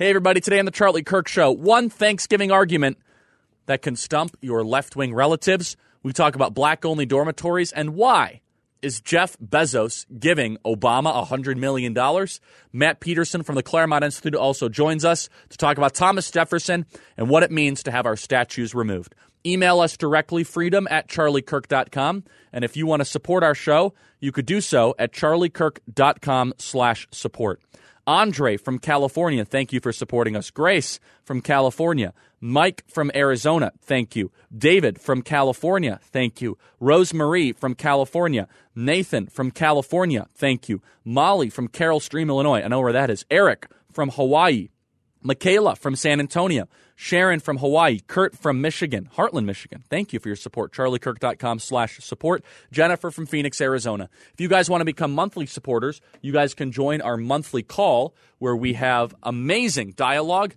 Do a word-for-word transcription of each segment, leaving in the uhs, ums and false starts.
Hey, everybody. Today on the Charlie Kirk Show, one Thanksgiving argument that can stump your left-wing relatives. We talk about black-only dormitories and why is Jeff Bezos giving Obama one hundred million dollars. Matt Peterson from the Claremont Institute also joins us to talk about Thomas Jefferson and what it means to have our statues removed. Email us directly, freedom at charlie kirk dot com. And if you want to support our show, you could do so at charliekirk.com slash support. Andre from California, thank you for supporting us. Grace from California. Mike from Arizona, thank you. David from California, thank you. Rosemarie from California. Nathan from California, thank you. Molly from Carroll Stream, Illinois, I know where that is. Eric from Hawaii. Michaela from San Antonio. Sharon from Hawaii. Kurt from Michigan. Heartland, Michigan. Thank you for your support. charliekirk.com slash support. Jennifer from Phoenix, Arizona. If you guys want to become monthly supporters, you guys can join our monthly call where we have amazing dialogue.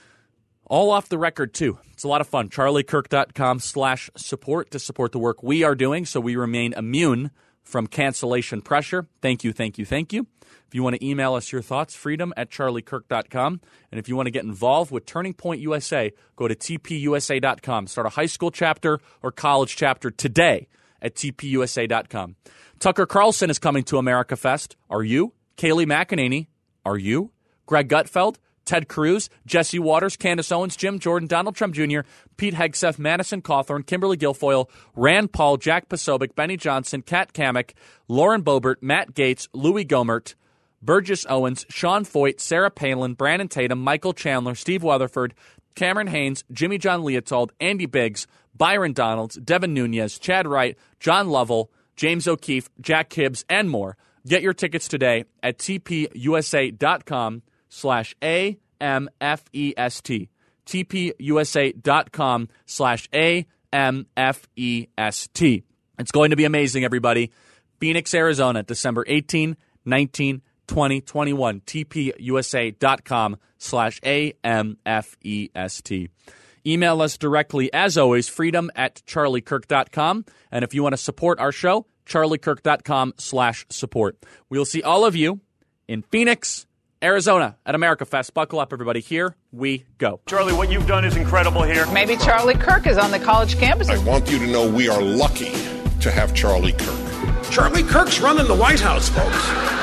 All off the record, too. It's a lot of fun. charliekirk.com slash support to support the work we are doing so we remain immune from cancellation pressure. Thank you, thank you, thank you. If you want to email us your thoughts, freedom at charliekirk dot com. And if you want to get involved with Turning Point U S A, go to t p u s a dot com. Start a high school chapter or college chapter today at t p u s a dot com. Tucker Carlson is coming to America Fest. Are you? Kayleigh McEnany. Are you? Greg Gutfeld. Ted Cruz, Jesse Waters, Candace Owens, Jim Jordan, Donald Trump Junior, Pete Hegseth, Madison Cawthorn, Kimberly Guilfoyle, Rand Paul, Jack Posobiec, Benny Johnson, Kat Kamek, Lauren Boebert, Matt Gaetz, Louis Gohmert, Burgess Owens, Sean Foyt, Sarah Palin, Brandon Tatum, Michael Chandler, Steve Weatherford, Cameron Haynes, Jimmy John Leotold, Andy Biggs, Byron Donalds, Devin Nunez, Chad Wright, John Lovell, James O'Keefe, Jack Hibbs, and more. Get your tickets today at t p u s a dot com slash A M F E S T. t p u s a dot com slash A M F E S T. It's going to be amazing, everybody. Phoenix, Arizona, December eighteenth, nineteenth, twentieth, twenty-first. t p u s a dot com slash A M F E S T. Email us directly, as always, freedom at charliekirk dot com. And if you want to support our show, charliekirk.com slash support. We'll see all of you in Phoenix, Arizona at America Fest. Buckle up, everybody. Here we go. Charlie, what you've done is incredible here. Maybe Charlie Kirk is on the college campus. I want you to know we are lucky to have Charlie Kirk. Charlie Kirk's running the White House, folks.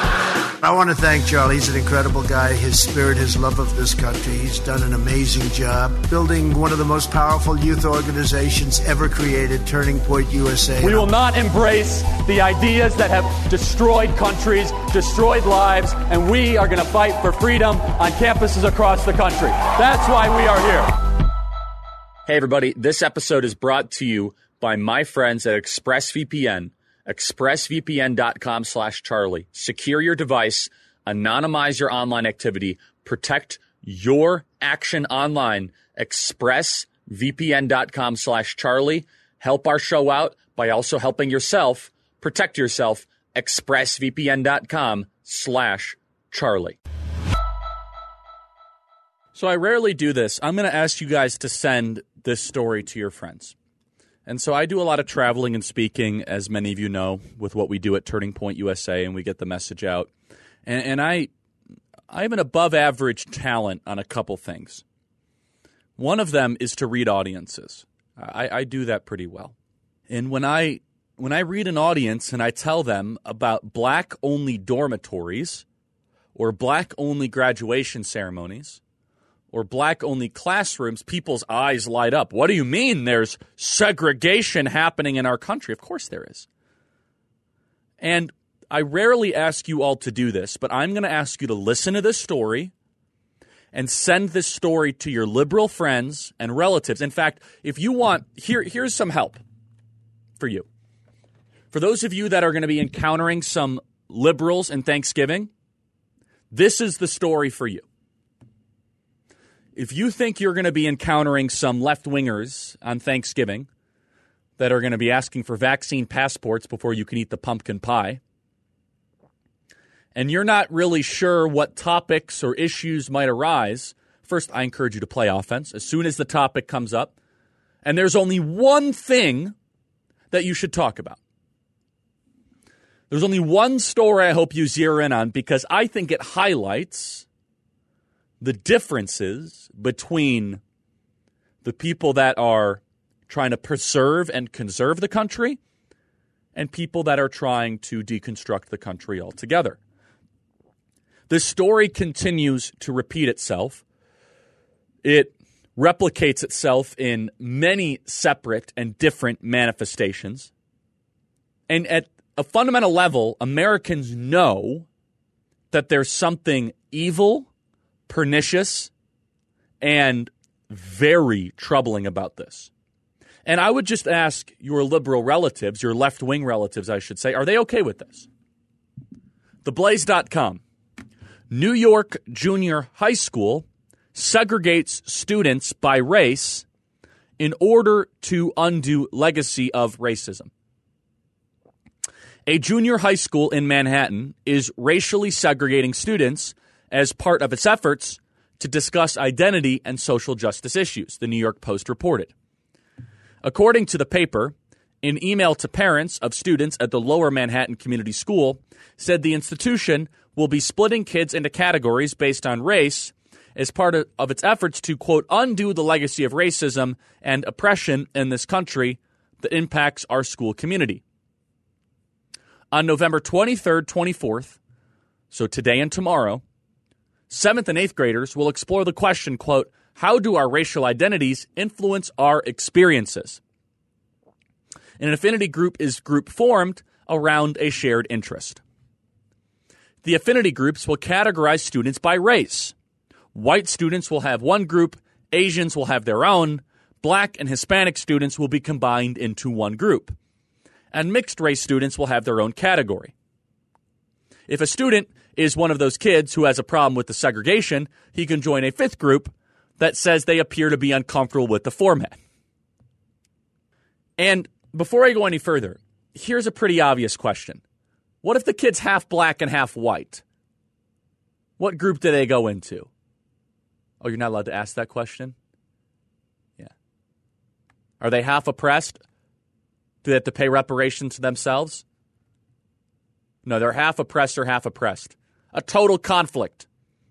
I want to thank Charlie. He's an incredible guy. His spirit, his love of this country. He's done an amazing job building one of the most powerful youth organizations ever created, Turning Point U S A. We will not embrace the ideas that have destroyed countries, destroyed lives, and we are going to fight for freedom on campuses across the country. That's why we are here. Hey, everybody. This episode is brought to you by my friends at ExpressVPN. expressvpn.com slash Charlie. Secure your device, anonymize your online activity, protect your action online. expressvpn.com slash Charlie. Help our show out by also helping yourself. Protect yourself. expressvpn.com slash Charlie. So I rarely do this. I'm going to ask you guys to send this story to your friends. And so I do a lot of traveling and speaking, as many of you know, with what we do at Turning Point U S A, and we get the message out. And, and I, I have an above-average talent on a couple things. One of them is to read audiences. I, I do that pretty well. And when I when I read an audience and I tell them about black-only dormitories or black-only graduation ceremonies or black-only classrooms, people's eyes light up. What do you mean there's segregation happening in our country? Of course there is. And I rarely ask you all to do this, but I'm going to ask you to listen to this story and send this story to your liberal friends and relatives. In fact, if you want, here, here's some help for you. For those of you that are going to be encountering some liberals in Thanksgiving, this is the story for you. If you think you're going to be encountering some left-wingers on Thanksgiving that are going to be asking for vaccine passports before you can eat the pumpkin pie, and you're not really sure what topics or issues might arise, first, I encourage you to play offense as soon as the topic comes up. And there's only one thing that you should talk about. There's only one story I hope you zero in on because I think it highlights the differences between the people that are trying to preserve and conserve the country and people that are trying to deconstruct the country altogether. This story continues to repeat itself. It replicates itself in many separate and different manifestations. And at a fundamental level, Americans know that there's something evil, pernicious, and very troubling about this. And I would just ask your liberal relatives, your left-wing relatives, I should say, are they okay with this? The Blaze dot com. New York Junior High School segregates students by race in order to undo legacy of racism. A junior high school in Manhattan is racially segregating students as part of its efforts to discuss identity and social justice issues, the New York Post reported. According to the paper, an email to parents of students at the Lower Manhattan Community School said the institution will be splitting kids into categories based on race as part of, of its efforts to, quote, undo the legacy of racism and oppression in this country that impacts our school community. On November twenty-third, twenty-fourth, so today and tomorrow, seventh and eighth graders will explore the question, quote, how do our racial identities influence our experiences? An affinity group is group formed around a shared interest. The affinity groups will categorize students by race. White students will have one group, Asians will have their own, Black and Hispanic students will be combined into one group, and mixed-race students will have their own category. If a student is one of those kids who has a problem with the segregation, he can join a fifth group that says they appear to be uncomfortable with the format. And before I go any further, here's a pretty obvious question. What if the kid's half black and half white? What group do they go into? Oh, you're not allowed to ask that question? Yeah. Are they half oppressed? Do they have to pay reparations to themselves? No, they're half oppressed or half oppressed. A total conflict.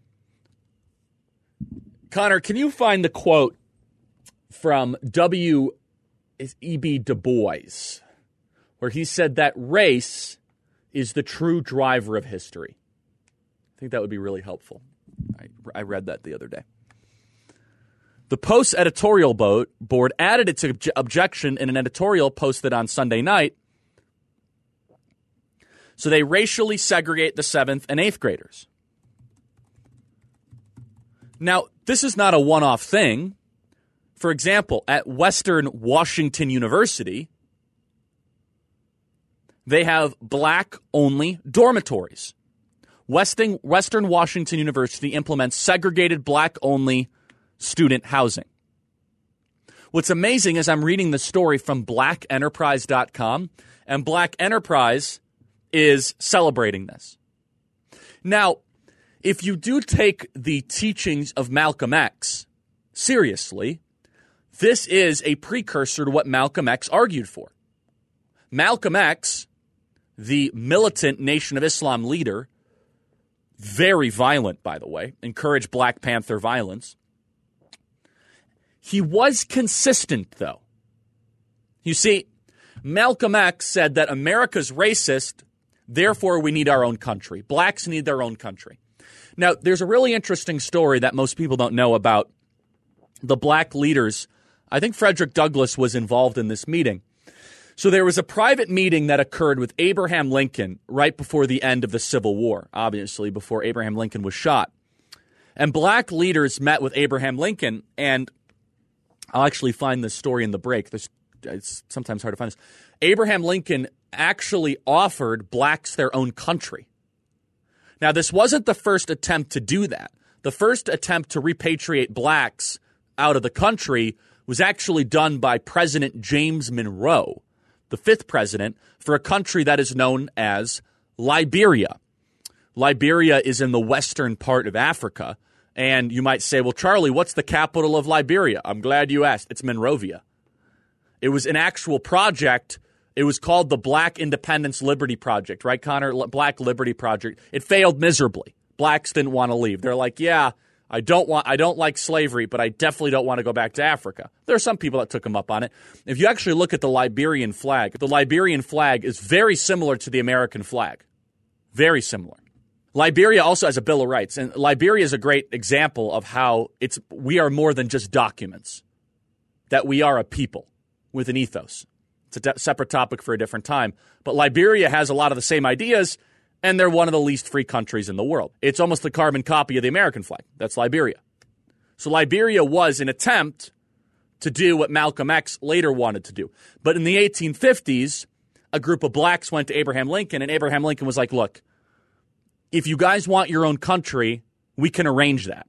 Connor, can you find the quote from W E B Du Bois, where he said that race is the true driver of history? I think that would be really helpful. I, I read that the other day. The Post's editorial board added its obje- objection in an editorial posted on Sunday night. So they racially segregate the seventh and eighth graders. Now, this is not a one-off thing. For example, at Western Washington University, they have black-only dormitories. Western, Western Washington University implements segregated black-only student housing. What's amazing is I'm reading the story from black enterprise dot com, and Black Enterprise is celebrating this. Now, if you do take the teachings of Malcolm X seriously, this is a precursor to what Malcolm X argued for. Malcolm X, the militant Nation of Islam leader, very violent, by the way, encouraged Black Panther violence. He was consistent, though. You see, Malcolm X said that America's racist, therefore we need our own country. Blacks need their own country. Now, there's a really interesting story that most people don't know about the black leaders. I think Frederick Douglass was involved in this meeting. So there was a private meeting that occurred with Abraham Lincoln right before the end of the Civil War, obviously, before Abraham Lincoln was shot. And black leaders met with Abraham Lincoln, and I'll actually find this story in the break. This, it's sometimes hard to find this. Abraham Lincoln actually offered blacks their own country. Now, this wasn't the first attempt to do that. The first attempt to repatriate blacks out of the country was actually done by President James Monroe, the fifth president, for a country that is known as Liberia. Liberia is in the western part of Africa. And you might say, well, Charlie, what's the capital of Liberia? I'm glad you asked. It's Monrovia. It was an actual project. It was called the Black Independence Liberty Project, right, Connor? Black Liberty Project. It failed miserably. Blacks didn't want to leave. They're like, yeah, I don't want I don't like slavery, but I definitely don't want to go back to Africa. There are some people that took him up on it. If you actually look at the Liberian flag, the Liberian flag is very similar to the American flag. Very similar. Liberia also has a Bill of Rights, and Liberia is a great example of how it's we are more than just documents, that we are a people with an ethos. It's a de- separate topic for a different time. But Liberia has a lot of the same ideas, and they're one of the least free countries in the world. It's almost the carbon copy of the American flag. That's Liberia. So Liberia was an attempt to do what Malcolm X later wanted to do. But in the eighteen fifties, a group of blacks went to Abraham Lincoln, and Abraham Lincoln was like, look, if you guys want your own country, we can arrange that.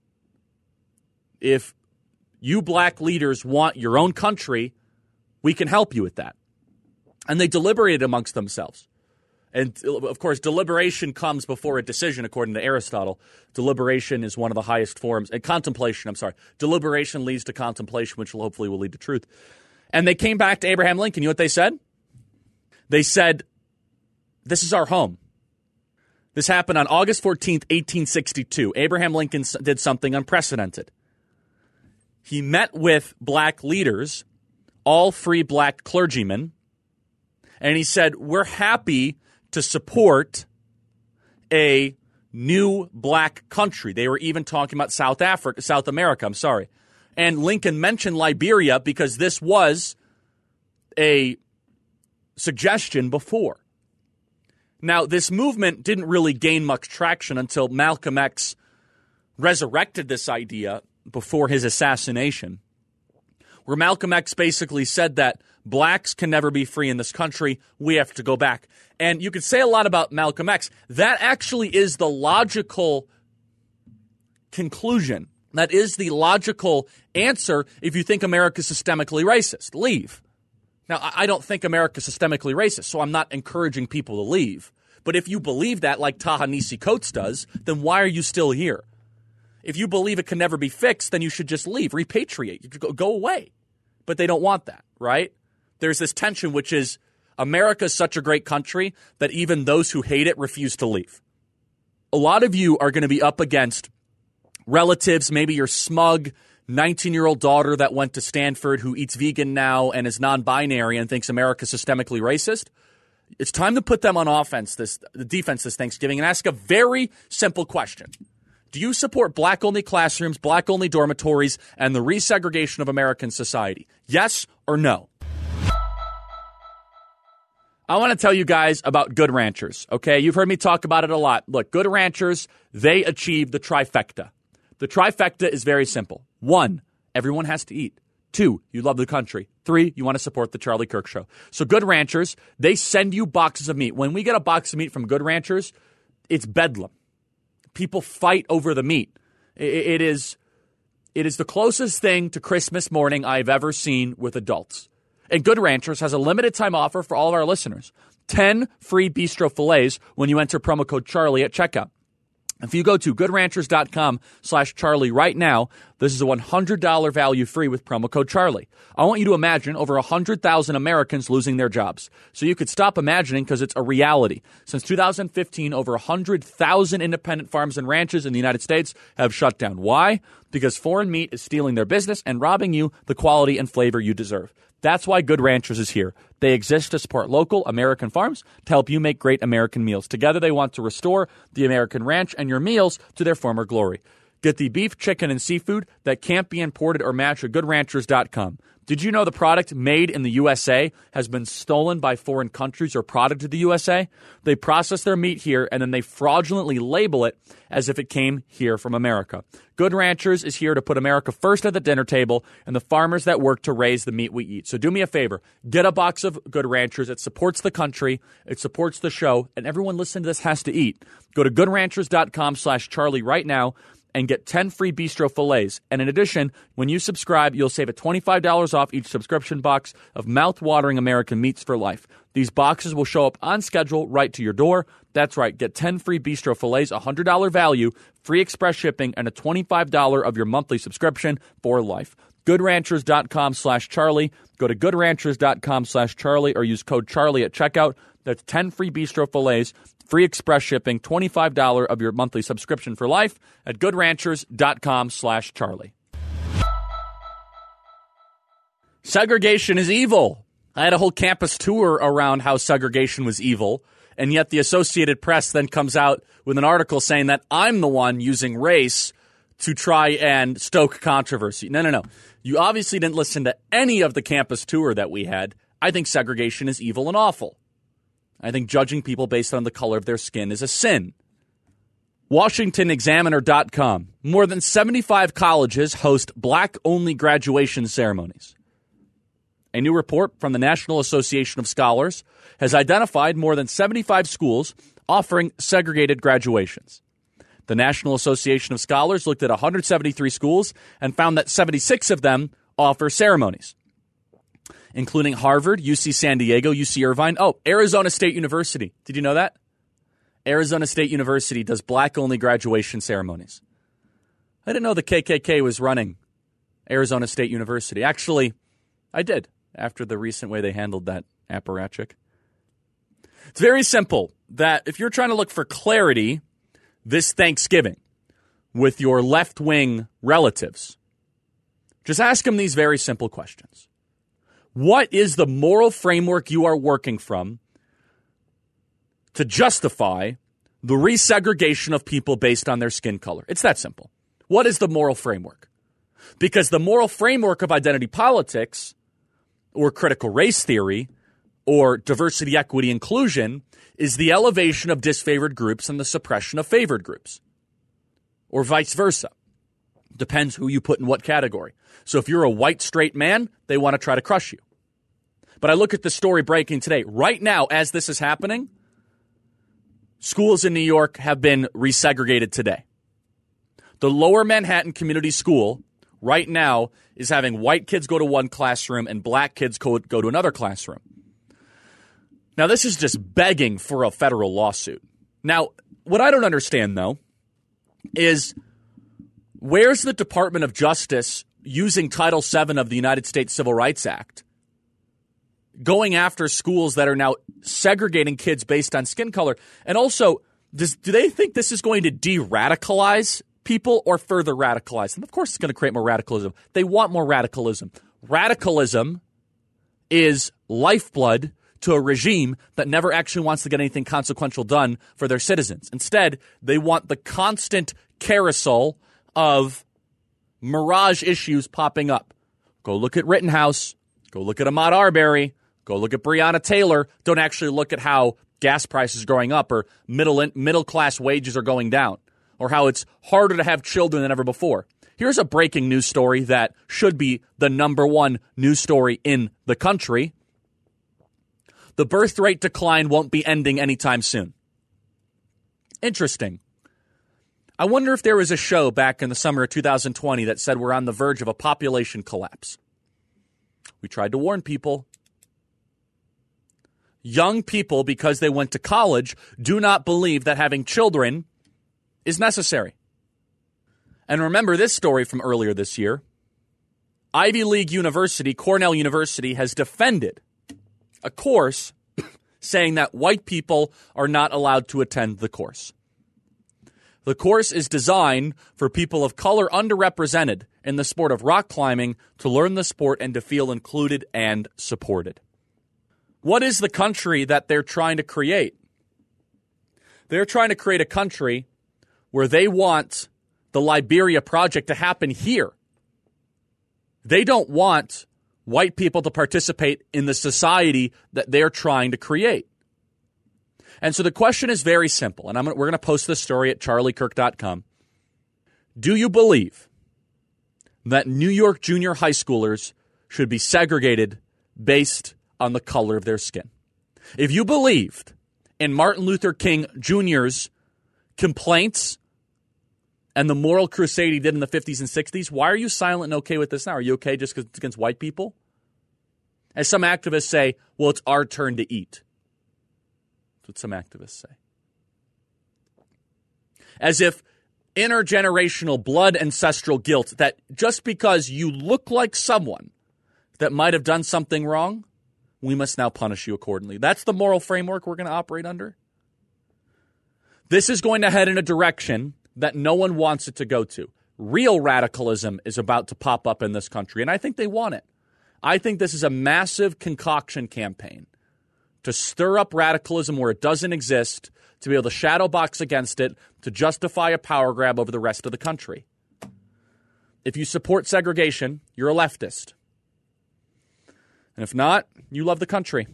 If you black leaders want your own country, we can help you with that. And they deliberated amongst themselves. And, of course, deliberation comes before a decision, according to Aristotle. Deliberation is one of the highest forms. And contemplation, I'm sorry. Deliberation leads to contemplation, which will hopefully will lead to truth. And they came back to Abraham Lincoln. You know what they said? They said, this is our home. This happened on August fourteenth, eighteen sixty-two. Abraham Lincoln did something unprecedented. He met with black leaders, all free black clergymen, and he said, we're happy to support a new black country. They were even talking about South Africa, South America, I'm sorry. And Lincoln mentioned Liberia because this was a suggestion before. Now, this movement didn't really gain much traction until Malcolm X resurrected this idea before his assassination, where Malcolm X basically said that blacks can never be free in this country. We have to go back. And you could say a lot about Malcolm X. That actually is the logical conclusion. That is the logical answer if you think America is systemically racist. Leave. Now, I don't think America is systemically racist, so I'm not encouraging people to leave. But if you believe that, like Ta-Nehisi Coates does, then why are you still here? If you believe it can never be fixed, then you should just leave, repatriate, go, go away. But they don't want that, right? There's this tension, which is America is such a great country that even those who hate it refuse to leave. A lot of you are going to be up against relatives, maybe your smug nineteen-year-old daughter that went to Stanford who eats vegan now and is non-binary and thinks America's systemically racist. It's time to put them on offense, this the defense this Thanksgiving, and ask a very simple question. Do you support black-only classrooms, black-only dormitories, and the resegregation of American society? Yes or no? I want to tell you guys about Good Ranchers, okay? You've heard me talk about it a lot. Look, Good Ranchers, they achieve the trifecta. The trifecta is very simple. One, everyone has to eat. Two, you love the country. Three, you want to support the Charlie Kirk Show. So Good Ranchers, they send you boxes of meat. When we get a box of meat from Good Ranchers, it's bedlam. People fight over the meat. It is, it is the closest thing to Christmas morning I've ever seen with adults. And Good Ranchers has a limited time offer for all of our listeners. ten free bistro fillets when you enter promo code Charlie at checkout. If you go to goodranchers.com slash Charlie right now, this is a one hundred dollars value free with promo code Charlie. I want you to imagine over one hundred thousand Americans losing their jobs. So you could stop imagining because it's a reality. Since two thousand fifteen, over one hundred thousand independent farms and ranches in the United States have shut down. Why? Because foreign meat is stealing their business and robbing you the quality and flavor you deserve. That's why Good Ranchers is here. They exist to support local American farms to help you make great American meals. Together, they want to restore the American ranch and your meals to their former glory. Get the beef, chicken, and seafood that can't be imported or matched at good ranchers dot com. Did you know the product made in the U S A has been stolen by foreign countries or product to the U S A? They process their meat here, and then they fraudulently label it as if it came here from America. Good Ranchers is here to put America first at the dinner table and the farmers that work to raise the meat we eat. So do me a favor. Get a box of Good Ranchers. It supports the country. It supports the show. And everyone listening to this has to eat. Go to goodranchers.com slash Charlie right now and get ten free bistro fillets. And in addition, when you subscribe, you'll save a twenty-five dollars off each subscription box of mouth-watering American meats for life. These boxes will show up on schedule right to your door. That's right. Get ten free bistro fillets, a one hundred dollars value, free express shipping, and a twenty-five dollars of your monthly subscription for life. goodranchers.com slash Charlie. Go to goodranchers.com slash Charlie or use code Charlie at checkout. That's ten free bistro fillets, Free express shipping, twenty-five dollars of your monthly subscription for life at goodranchers.com slash Charlie. Segregation is evil. I had a whole campus tour around how segregation was evil, and yet the Associated Press then comes out with an article saying that I'm the one using race to try and stoke controversy. No, no, no. You obviously didn't listen to any of the campus tour that we had. I think segregation is evil and awful. I think judging people based on the color of their skin is a sin. Washington Examiner dot com. More than seventy-five colleges host black-only graduation ceremonies. A new report from the National Association of Scholars has identified more than seventy-five schools offering segregated graduations. The National Association of Scholars looked at one hundred seventy-three schools and found that seventy-six of them offer ceremonies, including Harvard, U C San Diego, U C Irvine. Oh, Arizona State University. Did you know that? Arizona State University does black-only graduation ceremonies. I didn't know the K K K was running Arizona State University. Actually, I did, after the recent way they handled that apparatchik. It's very simple that if you're trying to look for clarity this Thanksgiving with your left-wing relatives, just ask them these very simple questions. What is the moral framework you are working from to justify the resegregation of people based on their skin color? It's that simple. What is the moral framework? Because the moral framework of identity politics or critical race theory or diversity, equity, inclusion is the elevation of disfavored groups and the suppression of favored groups, or vice versa. Depends who you put in what category. So if you're a white straight man, they want to try to crush you. But I look at the story breaking today. Right now, as this is happening, schools in New York have been resegregated today. The Lower Manhattan Community School right now is having white kids go to one classroom and black kids go to another classroom. Now, this is just begging for a federal lawsuit. Now, what I don't understand, though, is where's the Department of Justice using Title seven of the United States Civil Rights Act, going after schools that are now segregating kids based on skin color? And also, does, do they think this is going to de-radicalize people or further radicalize them? Of course it's going to create more radicalism. They want more radicalism. Radicalism is lifeblood to a regime that never actually wants to get anything consequential done for their citizens. Instead, they want the constant carousel of mirage issues popping up. Go look at Rittenhouse. Go look at Ahmaud Arbery. Go look at Breonna Taylor. Don't actually look at how gas prices are going up or middle middle class wages are going down or how it's harder to have children than ever before. Here's a breaking news story that should be the number one news story in the country. The birth rate decline won't be ending anytime soon. Interesting. I wonder if there was a show back in the summer of two thousand twenty that said we're on the verge of a population collapse. We tried to warn people. Young people, because they went to college, do not believe that having children is necessary. And remember this story from earlier this year. Ivy League University, Cornell University, has defended a course saying that white people are not allowed to attend the course. The course is designed for people of color underrepresented in the sport of rock climbing to learn the sport and to feel included and supported. What is the country that they're trying to create? They're trying to create a country where they want the Liberia Project to happen here. They don't want white people to participate in the society that they're trying to create. And so the question is very simple, and I'm gonna, we're going to post this story at charlie kirk dot com. Do you believe that New York junior high schoolers should be segregated based on the color of their skin? If you believed in Martin Luther King Junior's complaints and the moral crusade he did in the fifties and sixties, why are you silent and okay with this now? Are you okay just because it's against white people? As some activists say, well, it's our turn to eat. That's what some activists say. As if intergenerational blood ancestral guilt, that just because you look like someone that might have done something wrong, we must now punish you accordingly. That's the moral framework we're going to operate under. This is going to head in a direction that no one wants it to go to. Real radicalism is about to pop up in this country, and I think they want it. I think this is a massive concoction campaign to stir up radicalism where it doesn't exist, to be able to shadow box against it, to justify a power grab over the rest of the country. If you support segregation, you're a leftist. And if not, you love the country.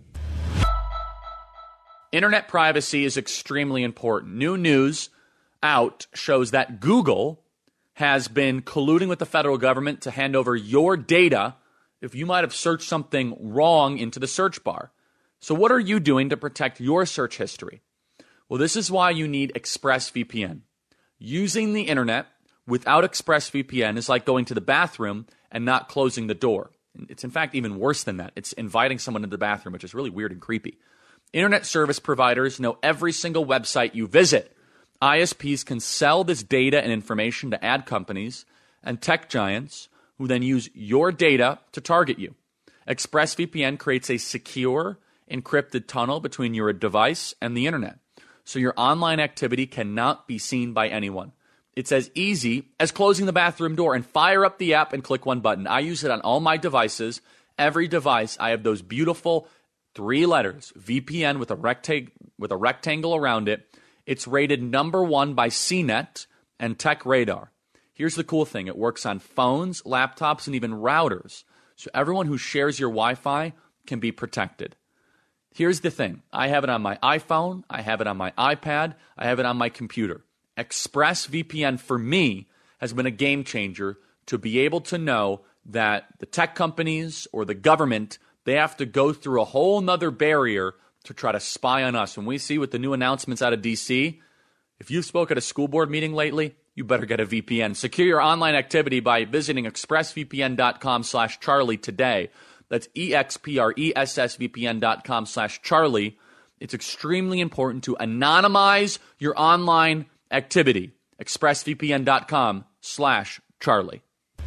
Internet privacy is extremely important. New news out shows that Google has been colluding with the federal government to hand over your data if you might have searched something wrong into the search bar. So what are you doing to protect your search history? Well, this is why you need ExpressVPN. Using the internet without ExpressVPN is like going to the bathroom and not closing the door. It's in fact even worse than that. It's inviting someone into the bathroom, which is really weird and creepy. Internet service providers know every single website you visit. I S Ps can sell this data and information to ad companies and tech giants who then use your data to target you. ExpressVPN creates a secure, encrypted tunnel between your device and the internet, so your online activity cannot be seen by anyone. It's as easy as closing the bathroom door and fire up the app and click one button. I use it on all my devices. Every device, I have those beautiful three letters, V P N with a rectang- with a rectangle around it. It's rated number one by C net and Tech Radar. Here's the cool thing. It works on phones, laptops, and even routers. So everyone who shares your Wi-Fi can be protected. Here's the thing. I have it on my iPhone. I have it on my iPad. I have it on my computer. ExpressVPN for me has been a game changer to be able to know that the tech companies or the government, they have to go through a whole nother barrier to try to spy on us. When we see with the new announcements out of D C, if you've spoke at a school board meeting lately, you better get a V P N. Secure your online activity by visiting expressvpn.com slash Charlie today. That's E-X-P-R-E-S-S-V-P-N dot com slash Charlie. It's extremely important to anonymize your online activity. expressvpn.com slash Charlie.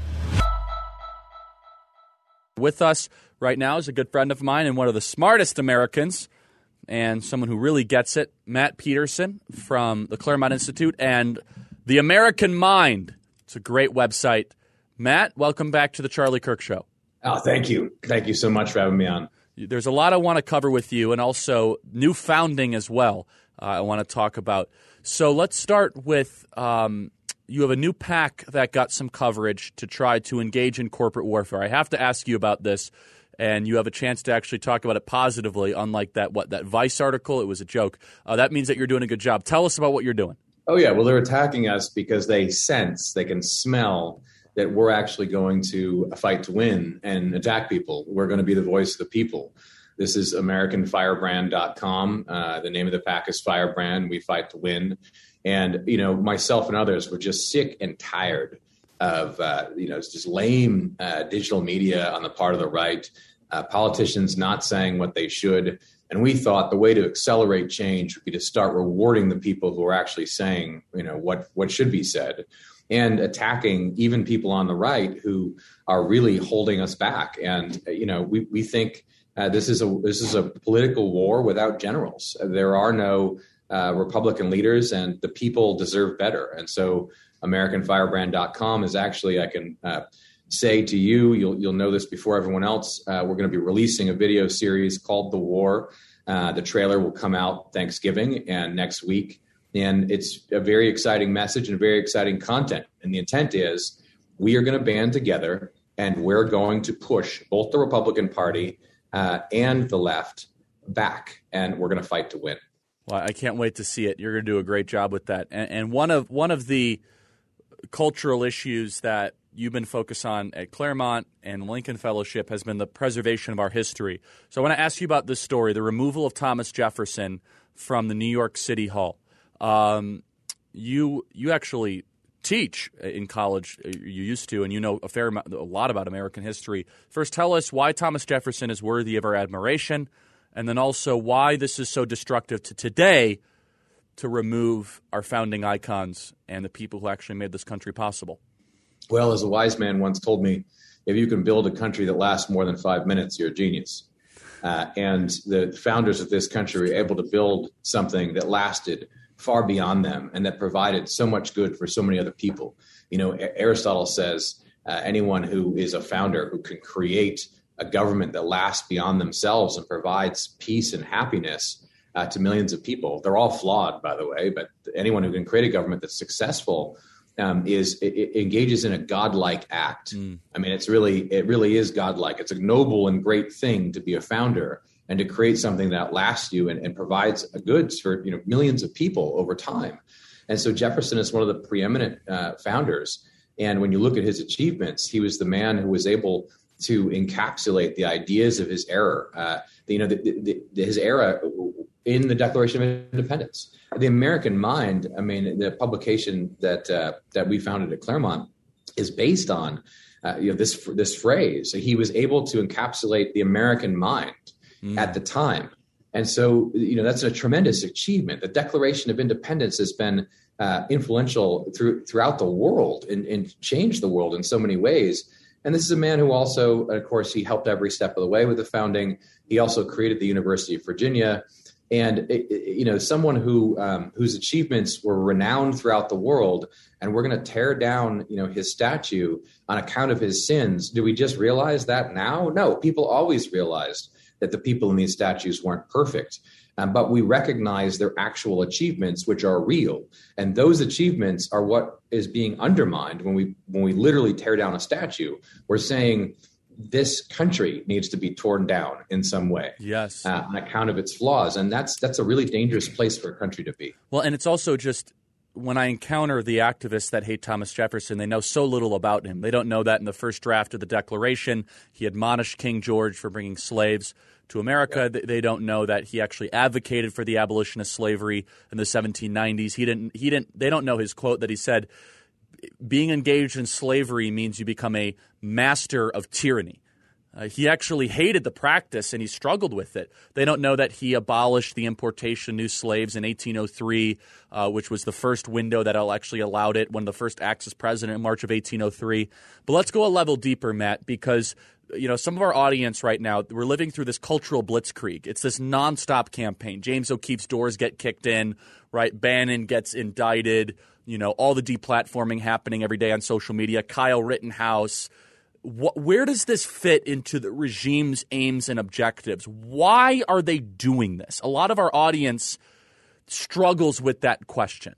With us right now is a good friend of mine and one of the smartest Americans and someone who really gets it, Matt Peterson from the Claremont Institute and The American Mind. It's a great website. Matt, welcome back to the Charlie Kirk Show. Oh, thank you. Thank you so much for having me on. There's a lot I want to cover with you and also new founding as well uh, I want to talk about. So let's start with um, you have a new PAC that got some coverage to try to engage in corporate warfare. I have to ask you about this, and you have a chance to actually talk about it positively, unlike that what that Vice article. It was a joke. Uh, that means that you're doing a good job. Tell us about what you're doing. Oh, yeah. Well, they're attacking us because they sense, they can smell that we're actually going to fight to win and attack people. We're going to be the voice of the people. This is American Firebrand dot com. Uh, the name of the PAC is Firebrand. We fight to win. And, you know, myself and others were just sick and tired of, uh, you know, just lame uh, digital media on the part of the right, uh, politicians not saying what they should. And we thought the way to accelerate change would be to start rewarding the people who are actually saying, you know, what, what should be said, and attacking even people on the right who are really holding us back. And, you know, we, we think uh, this is a this is a political war without generals. There are no uh, Republican leaders, and the people deserve better. And so American Firebrand dot com is actually, I can uh, say to you, you'll, you'll know this before everyone else, uh, we're going to be releasing a video series called The War. Uh, the trailer will come out Thanksgiving and next week. And it's a very exciting message and very exciting content. And the intent is we are going to band together and we're going to push both the Republican Party uh, and the left back. And we're going to fight to win. Well, I can't wait to see it. You're going to do a great job with that. And, and one of one of the cultural issues that you've been focused on at Claremont and Lincoln Fellowship has been the preservation of our history. So I want to ask you about this story, the removal of Thomas Jefferson from the New York City Hall. Um, you you actually teach in college, you used to, and you know a fair amount, a lot about American history. First, tell us why Thomas Jefferson is worthy of our admiration, and then also why this is so destructive to today to remove our founding icons and the people who actually made this country possible. Well, as a wise man once told me, if you can build a country that lasts more than five minutes, you're a genius. Uh, and the founders of this country were able to build something that lasted far beyond them and that provided so much good for so many other people. You know, Aristotle says uh, anyone who is a founder who can create a government that lasts beyond themselves and provides peace and happiness uh, to millions of people. They're all flawed, by the way, but anyone who can create a government that's successful um, is it, it engages in a godlike act. Mm. I mean, it's really, it really is godlike. It's a noble and great thing to be a founder and to create something that lasts you and, and provides goods for, you know, millions of people over time. And so Jefferson is one of the preeminent uh, founders. And when you look at his achievements, he was the man who was able to encapsulate the ideas of his era, uh, you know, the, the, the, his era in the Declaration of Independence. The American Mind, I mean, the publication that uh, that we founded at Claremont is based on uh, you know this this phrase. He was able to encapsulate the American mind mm. at the time, and so you know that's a tremendous achievement. The Declaration of Independence has been uh, influential through, throughout the world and, and changed the world in so many ways. And this is a man who also, of course, he helped every step of the way with the founding. He also created the University of Virginia. And, you know, someone who um, whose achievements were renowned throughout the world, and we're going to tear down, you know, his statue on account of his sins. Do we just realize that now? No, people always realized that the people in these statues weren't perfect. Um, but we recognize their actual achievements, which are real. And those achievements are what is being undermined when we when we literally tear down a statue. We're saying this country needs to be torn down in some way, yes, uh, on account of its flaws. And that's that's a really dangerous place for a country to be. Well, and it's also just when I encounter the activists that hate Thomas Jefferson, they know so little about him. They don't know that in the first draft of the Declaration, he admonished King George for bringing slaves to America. Yeah. They don't know that he actually advocated for the abolition of slavery in the seventeen nineties. He didn't. He didn't. They don't know his quote that he said, "Being engaged in slavery means you become a master of tyranny." Uh, he actually hated the practice and he struggled with it. They don't know that he abolished the importation of new slaves in eighteen oh three, uh, which was the first window that actually allowed it when the first acts as president in March of eighteen oh three. But let's go a level deeper, Matt, because you know some of our audience right now, we're living through this cultural blitzkrieg. It's this nonstop campaign. James O'Keefe's doors get kicked in, right? Bannon gets indicted. You know, all the deplatforming happening every day on social media. Kyle Rittenhouse. What, where does this fit into the regime's aims and objectives? Why are they doing this? A lot of our audience struggles with that question.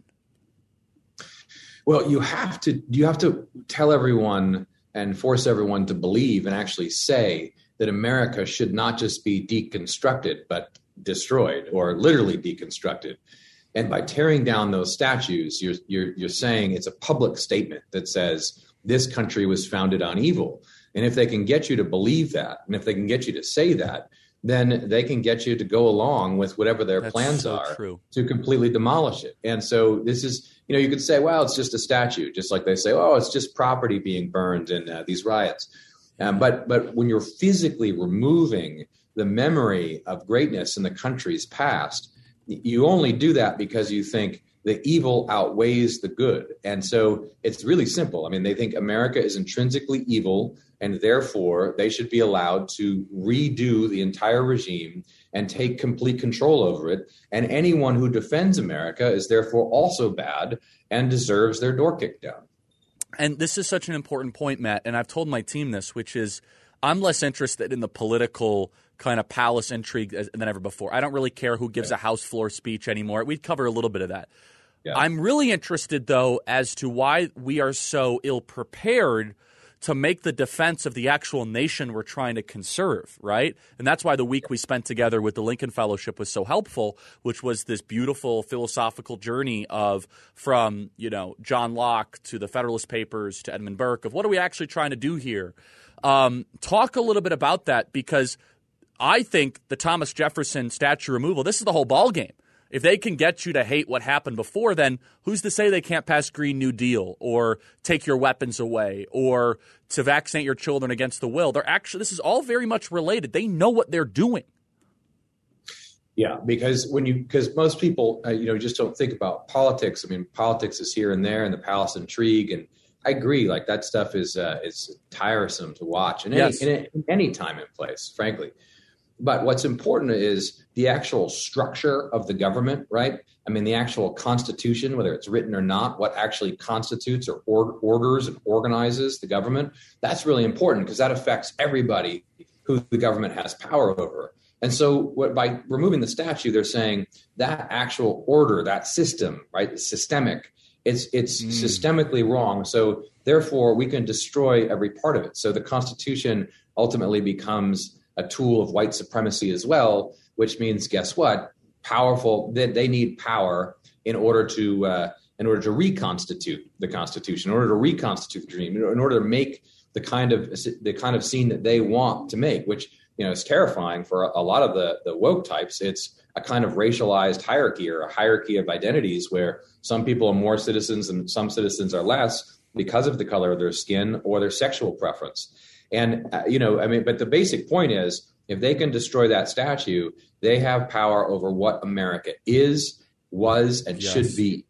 Well, you have to you have to tell everyone and force everyone to believe and actually say that America should not just be deconstructed, but destroyed or literally deconstructed. And by tearing down those statues, you're you're you're saying it's a public statement that says this country was founded on evil. And if they can get you to believe that, and if they can get you to say that, then they can get you to go along with whatever their That's plans so are true. to completely demolish it. And so this is, you know, you could say, well, it's just a statue, just like they say, oh, it's just property being burned in uh, these riots. Um, but but when you're physically removing the memory of greatness in the country's past, you only do that because you think the evil outweighs the good. And so it's really simple. I mean, they think America is intrinsically evil, and therefore they should be allowed to redo the entire regime and take complete control over it. And anyone who defends America is therefore also bad and deserves their door kicked down. And this is such an important point, Matt, and I've told my team this, which is I'm less interested in the political kind of palace intrigue than ever before. I don't really care who gives yeah. a House floor speech anymore. We'd cover a little bit of that. Yeah. I'm really interested, though, as to why we are so ill-prepared to make the defense of the actual nation we're trying to conserve, right? And that's why the week we spent together with the Lincoln Fellowship was so helpful, which was this beautiful philosophical journey of from, you know, John Locke to the Federalist Papers to Edmund Burke of what are we actually trying to do here? Um, talk a little bit about that, because I think the Thomas Jefferson statue removal, this is the whole ballgame. If they can get you to hate what happened before, then who's to say they can't pass Green New Deal or take your weapons away or to vaccinate your children against the will? They're actually, this is all very much related. They know what they're doing. Yeah, because when you because most people, uh, you know, just don't think about politics. I mean, politics is here and there and the palace intrigue. And I agree, like that stuff is uh, is tiresome to watch in any, yes. in, in any time and place, frankly. But what's important is the actual structure of the government, right? I mean, the actual constitution, whether it's written or not, what actually constitutes or or- orders and organizes the government, that's really important because that affects everybody who the government has power over. And so what, by removing the statute, they're saying that actual order, that system, right, systemic, it's it's mm. systemically wrong. So therefore, we can destroy every part of it. So the Constitution ultimately becomes a tool of white supremacy as well, which means, guess what? Powerful, that they need power in order to uh, in order to reconstitute the Constitution, in order to reconstitute the dream, in order to make the kind of the kind of scene that they want to make, which you know is terrifying for a, a lot of the the woke types. It's a kind of racialized hierarchy or a hierarchy of identities where some people are more citizens and some citizens are less because of the color of their skin or their sexual preference. And, uh, you know, I mean, but the basic point is if they can destroy that statue, they have power over what America is, was, and yes. should be.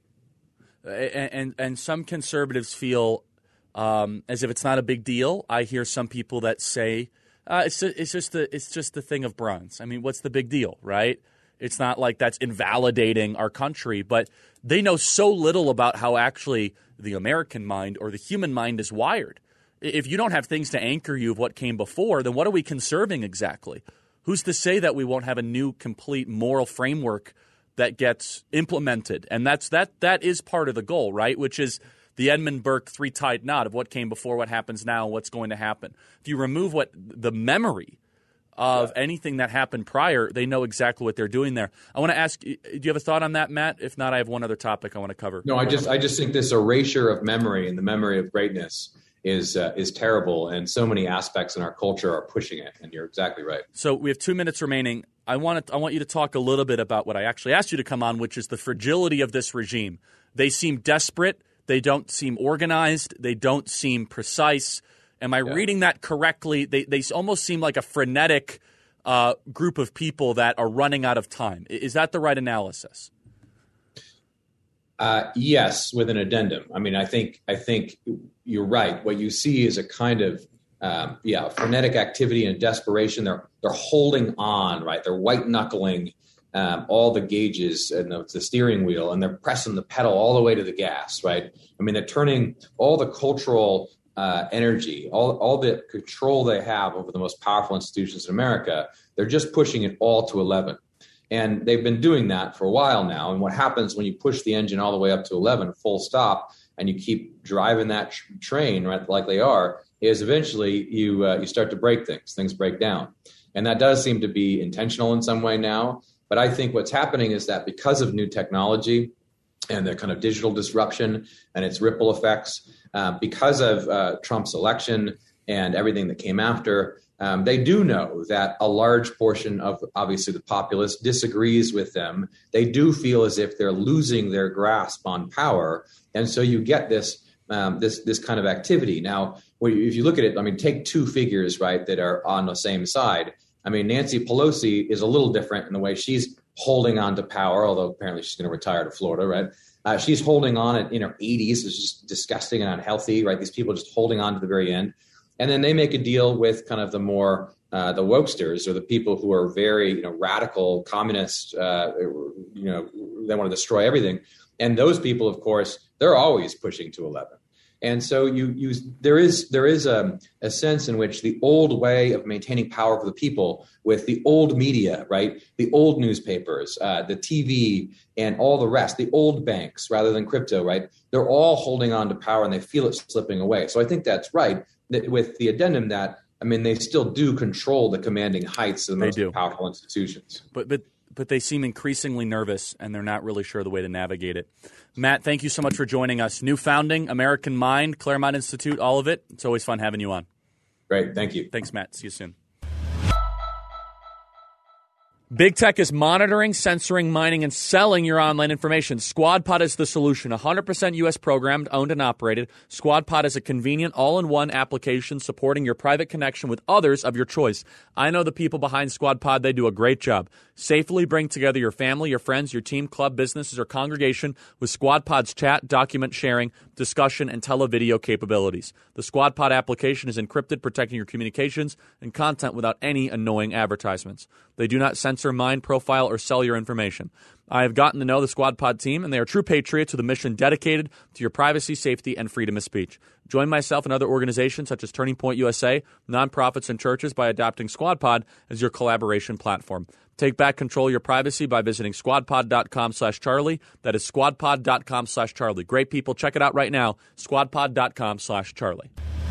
And, and, and some conservatives feel um, as if it's not a big deal. I hear some people that say uh, it's, it's, just the, it's just the thing of bronze. I mean, what's the big deal, right? It's not like that's invalidating our country, but they know so little about how actually the American mind or the human mind is wired. If you don't have things to anchor you of what came before, then what are we conserving exactly? Who's to say that we won't have a new, complete moral framework that gets implemented? And that's that. That is part of the goal, right? Which is the Edmund Burke three-tied knot of what came before, what happens now, and what's going to happen. If you remove what the memory of yeah. anything that happened prior, they know exactly what they're doing there. I want to ask, do you have a thought on that, Matt? If not, I have one other topic I want to cover. No, I just I just think this erasure of memory and the memory of greatness is uh, is terrible, and so many aspects in our culture are pushing it, and you're exactly right. So we have two minutes remaining. I want to, I want you to talk a little bit about what I actually asked you to come on, which is the fragility of this regime. They seem desperate. They don't seem organized. They don't seem precise. Am I yeah. reading that correctly? They they almost seem like a frenetic uh, group of people that are running out of time. Is that the right analysis? Uh, yes, with an addendum. I mean, I think I think you're right. What you see is a kind of um, yeah, frenetic activity and desperation. They're they're holding on, right? They're white knuckling um, all the gauges and the, the steering wheel, and they're pressing the pedal all the way to the gas, right? I mean, they're turning all the cultural uh, energy, all all the control they have over the most powerful institutions in America. They're just pushing it all to eleven. And they've been doing that for a while now. And what happens when you push the engine all the way up to eleven, full stop, and you keep driving that tr- train, right, like they are, is eventually you uh, you start to break things. Things break down. And that does seem to be intentional in some way now. But I think what's happening is that because of new technology and the kind of digital disruption and its ripple effects, uh, because of uh, Trump's election and everything that came after, Um, they do know that a large portion of, obviously, the populace disagrees with them. They do feel as if they're losing their grasp on power. And so you get this um, this this kind of activity. Now, if you look at it, I mean, take two figures, right, that are on the same side. I mean, Nancy Pelosi is a little different in the way she's holding on to power, although apparently she's going to retire to Florida, right? Uh, she's holding on at, in her eighties. It's just disgusting and unhealthy, right? These people just holding on to the very end. And then they make a deal with kind of the more uh, the wokesters or the people who are very, you know, radical communists. Uh, you know, they want to destroy everything. And those people, of course, they're always pushing to eleven. And so you use there is there is a, a sense in which the old way of maintaining power for the people with the old media, right, the old newspapers, uh, the T V and all the rest, the old banks rather than crypto, right, they're all holding on to power and they feel it slipping away. So I think that's right. With the addendum that, I mean, they still do control the commanding heights of the most powerful institutions. But but but they seem increasingly nervous, and they're not really sure the way to navigate it. Matt, thank you so much for joining us. New founding, American Mind, Claremont Institute, all of it. It's always fun having you on. Great. Thank you. Thanks, Matt. See you soon. Big tech is monitoring, censoring, mining, and selling your online information. SquadPod is the solution. one hundred percent U S programmed, owned, and operated. SquadPod is a convenient, all-in-one application supporting your private connection with others of your choice. I know the people behind SquadPod. They do a great job. Safely bring together your family, your friends, your team, club, businesses, or congregation with SquadPod's chat, document sharing, discussion, and televideo capabilities. The SquadPod application is encrypted, protecting your communications and content without any annoying advertisements. They do not censor, mine, profile, or sell your information. I have gotten to know the SquadPod team, and they are true patriots with a mission dedicated to your privacy, safety, and freedom of speech. Join myself and other organizations such as Turning Point U S A, nonprofits, and churches by adopting SquadPod as your collaboration platform. Take back control of your privacy by visiting squadpod.com slash Charlie. That is squadpod.com slash Charlie. Great people. Check it out right now. squadpod.com slash Charlie.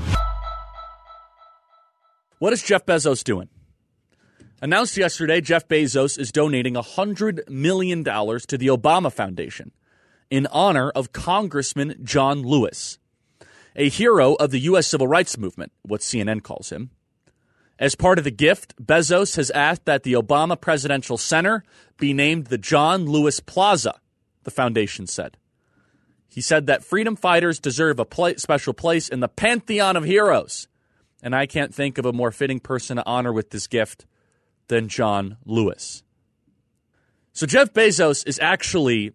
What is Jeff Bezos doing? Announced yesterday, Jeff Bezos is donating one hundred million dollars to the Obama Foundation in honor of Congressman John Lewis, a hero of the U S civil rights movement, what C N N calls him. As part of the gift, Bezos has asked that the Obama Presidential Center be named the John Lewis Plaza, the foundation said. He said that freedom fighters deserve a pla- special place in the pantheon of heroes, and I can't think of a more fitting person to honor with this gift than John Lewis. So Jeff Bezos is actually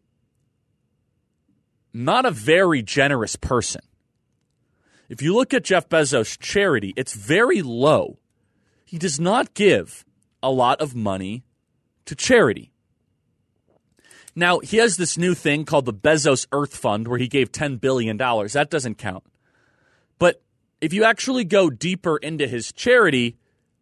not a very generous person. If you look at Jeff Bezos' charity, it's very low. He does not give a lot of money to charity. Now, he has this new thing called the Bezos Earth Fund where he gave ten billion dollars. That doesn't count. But if you actually go deeper into his charity,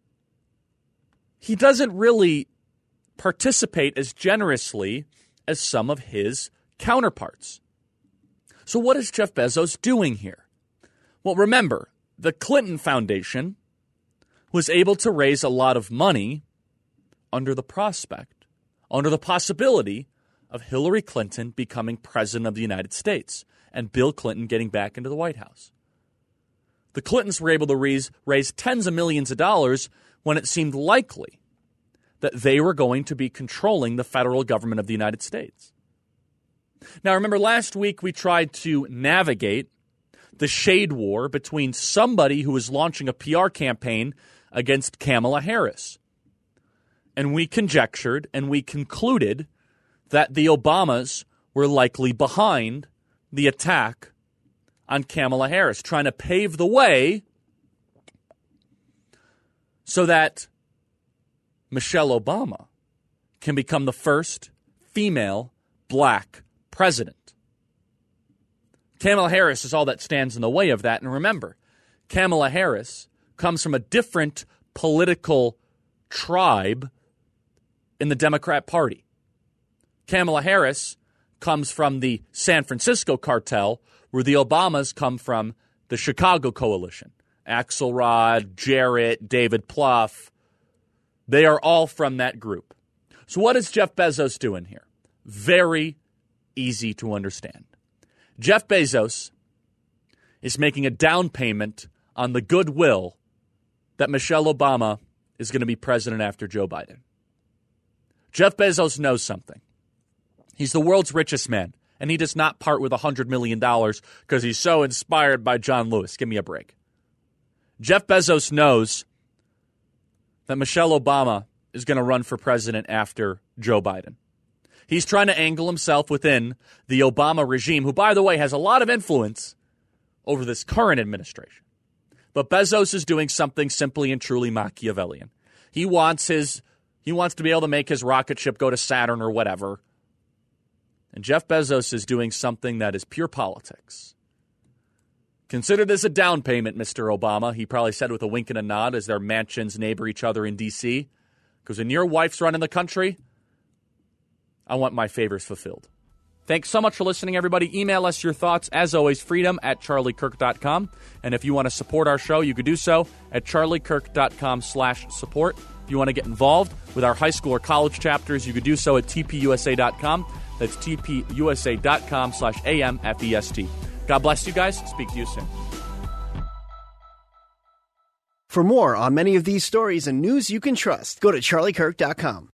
he doesn't really participate as generously as some of his counterparts. So what is Jeff Bezos doing here? Well, remember, the Clinton Foundation was able to raise a lot of money under the prospect, under the possibility of Hillary Clinton becoming president of the United States and Bill Clinton getting back into the White House. The Clintons were able to raise, raise tens of millions of dollars when it seemed likely that they were going to be controlling the federal government of the United States. Now, remember last week we tried to navigate the shade war between somebody who was launching a P R campaign against Kamala Harris. And we conjectured and we concluded that the Obamas were likely behind the attack on Kamala Harris, trying to pave the way so that Michelle Obama can become the first female black president. Kamala Harris is all that stands in the way of that. And remember, Kamala Harris comes from a different political tribe in the Democrat Party. Kamala Harris comes from the San Francisco cartel, where the Obamas come from the Chicago coalition. Axelrod, Jarrett, David Plouffe, they are all from that group. So what is Jeff Bezos doing here? Very easy to understand. Jeff Bezos is making a down payment on the goodwill that Michelle Obama is going to be president after Joe Biden. Jeff Bezos knows something. He's the world's richest man, and he does not part with one hundred million dollars because he's so inspired by John Lewis. Give me a break. Jeff Bezos knows that Michelle Obama is going to run for president after Joe Biden. He's trying to angle himself within the Obama regime, who, by the way, has a lot of influence over this current administration. But Bezos is doing something simply and truly Machiavellian. He wants his, he wants to be able to make his rocket ship go to Saturn or whatever. And Jeff Bezos is doing something that is pure politics. Consider this a down payment, Mister Obama, he probably said with a wink and a nod as their mansions neighbor each other in D C. Because when your wife's running the country, I want my favors fulfilled. Thanks so much for listening, everybody. Email us your thoughts, as always, freedom at charliekirk dot com. And if you want to support our show, you could do so at charliekirk.com slash support. If you want to get involved with our high school or college chapters, you could do so at t p u s a dot com. That's t p u s a dot com slash a m f e s t. God bless you guys. Speak to you soon. For more on many of these stories and news you can trust, go to charlie kirk dot com.